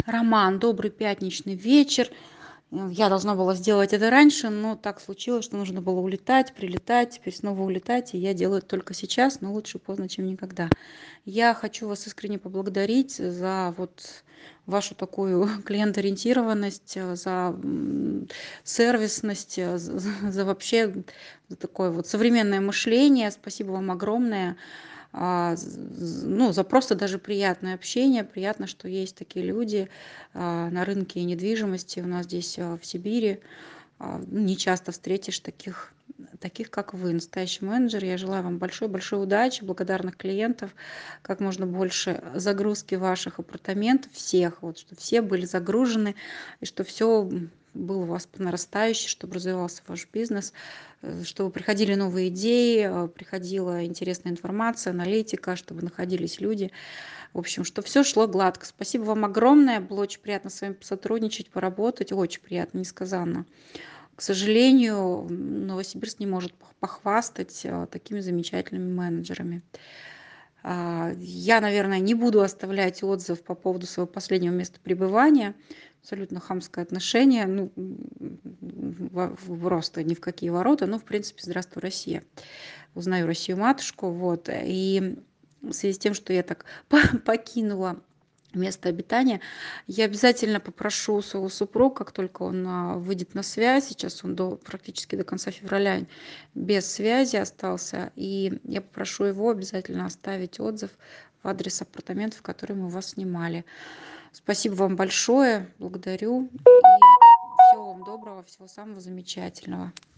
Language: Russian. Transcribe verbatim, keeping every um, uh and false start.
Роман, добрый пятничный вечер. Э, Я должна была сделать это раньше, но так случилось, что нужно было улетать, прилетать, теперь снова улетать, и я делаю это только сейчас, но лучше поздно, чем никогда. Я хочу вас искренне поблагодарить за вот вашу такую клиент-ориентированность, э, за м, сервисность, э, за, за- за вообще за такое вот современное мышление. Спасибо вам огромное. А, з з ну, за просто даже приятное общение. Приятно, что есть такие люди, а, на рынке недвижимости у нас здесь, а, в Сибири. А, ну, не часто встретишь таких таких, как вы, настоящий менеджер. Я желаю вам большой-большой удачи, благодарных клиентов, как можно больше загрузки ваших апартаментов, всех, вот, чтобы все были загружены, и что все было у вас по нарастающей, чтобы развивался ваш бизнес, э, чтобы приходили новые идеи, э, приходила интересная информация, аналитика, чтобы находились люди. В общем, что все шло гладко. Спасибо вам огромное. Было очень приятно с вами сотрудничать, поработать. Очень приятно, несказанно. К сожалению, м, Новосибирск не может пох- похвастать э, такими замечательными менеджерами. А, Я, наверное, не буду оставлять отзыв по поводу своего последнего места пребывания. Абсолютно хамское отношение. Ну, м, во- в- просто ни в какие ворота. Ну, в принципе, здравствуй, Россия. Узнаю Россию-матушку. Вот. И в связи с тем, что я так покинула место обитания, я обязательно попрошу своего супруга, как только он а, выйдет на связь, сейчас он до, практически до конца февраля без связи остался, и я попрошу его обязательно оставить отзыв в адрес апартаментов, которые мы у вас снимали. Спасибо вам большое, благодарю, и всего вам доброго, всего самого замечательного.